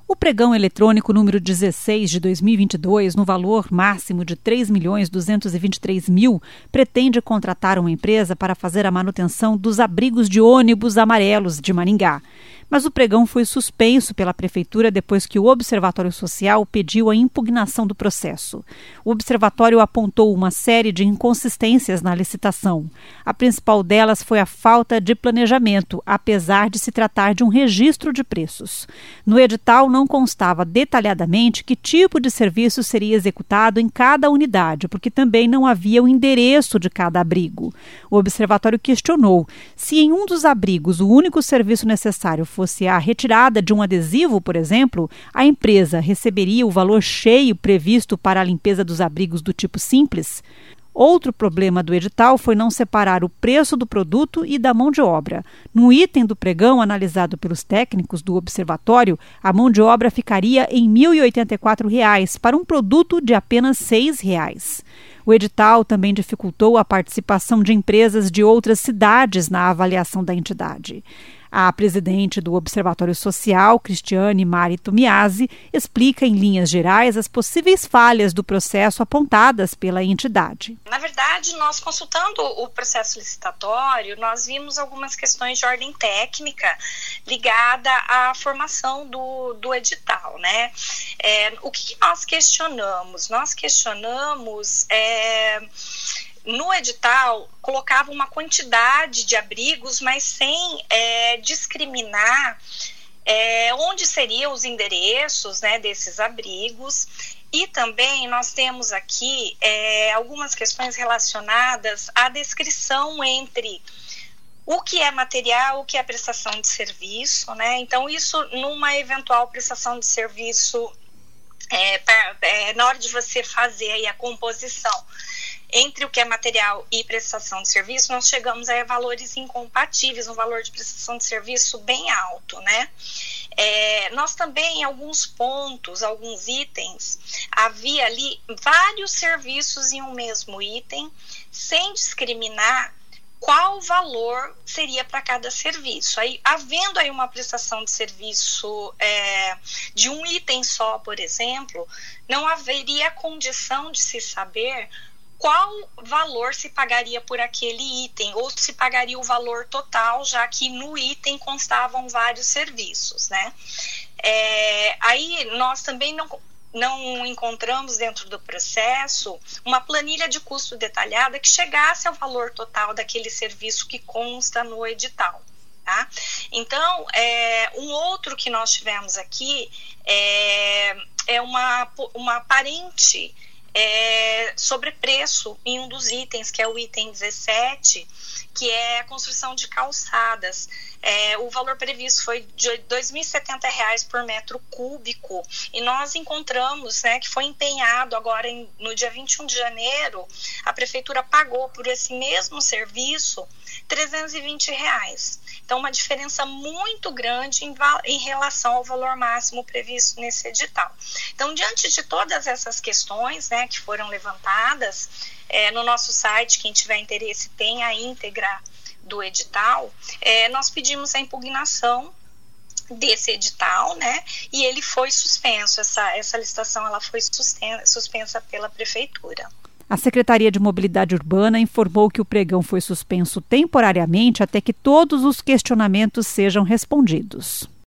O pregão eletrônico número 16 de 2022, no valor máximo de R$ 3.223.000, pretende contratar uma empresa para fazer a manutenção dos abrigos de ônibus amarelos de Maringá. Mas o pregão foi suspenso pela Prefeitura depois que o Observatório Social pediu a impugnação do processo. O Observatório apontou uma série de inconsistências na licitação. A principal delas foi a falta de planejamento, apesar de se tratar de um registro de preços. No edital não constava detalhadamente que tipo de serviço seria executado em cada unidade, porque também não havia o endereço de cada abrigo. O Observatório questionou se em um dos abrigos o único serviço necessário fosse a retirada de um adesivo, por exemplo, a empresa receberia o valor cheio previsto para a limpeza dos abrigos do tipo simples. Outro problema do edital foi não separar o preço do produto e da mão de obra. No item do pregão analisado pelos técnicos do observatório, a mão de obra ficaria em R$ 1.084 para um produto de apenas R$ 6. O edital também dificultou a participação de empresas de outras cidades na avaliação da entidade. A presidente do Observatório Social, Cristiane Mari Tomiasi, explica em linhas gerais as possíveis falhas do processo apontadas pela entidade. Na verdade, nós consultando o processo licitatório, nós vimos algumas questões de ordem técnica ligada à formação do edital, né? O que nós questionamos? Nós questionamos... No edital, colocava uma quantidade de abrigos, mas sem discriminar onde seriam os endereços, né, desses abrigos. E também nós temos aqui algumas questões relacionadas à descrição entre o que é material, o que é prestação de serviço, né? Então, isso numa eventual prestação de serviço, na hora de você fazer aí a composição entre o que é material e prestação de serviço, nós chegamos a valores incompatíveis, um valor de prestação de serviço bem alto, né? Nós também, em alguns pontos, alguns itens, havia ali vários serviços em um mesmo item, sem discriminar qual valor seria para cada serviço. Aí, havendo aí uma prestação de serviço de um item só, por exemplo, não haveria condição de se saber qual valor se pagaria por aquele item, ou se pagaria o valor total, já que no item constavam vários serviços, né? Aí nós também não encontramos dentro do processo uma planilha de custo detalhada que chegasse ao valor total daquele serviço que consta no edital. Tá? Então, um outro que nós tivemos aqui é uma aparente sobrepreço em um dos itens, que é o item 17, que é a construção de calçadas. O valor previsto foi de R$ 2.070 por metro cúbico, e nós encontramos, né, que foi empenhado agora no dia 21 de janeiro, a prefeitura pagou por esse mesmo serviço R$ 320. Então, uma diferença muito grande em relação ao valor máximo previsto nesse edital. Então, diante de todas essas questões, né, que foram levantadas, no nosso site, quem tiver interesse tem a íntegra do edital, nós pedimos a impugnação desse edital, né, e ele foi suspenso. Essa licitação ela foi suspensa pela Prefeitura. A Secretaria de Mobilidade Urbana informou que o pregão foi suspenso temporariamente até que todos os questionamentos sejam respondidos.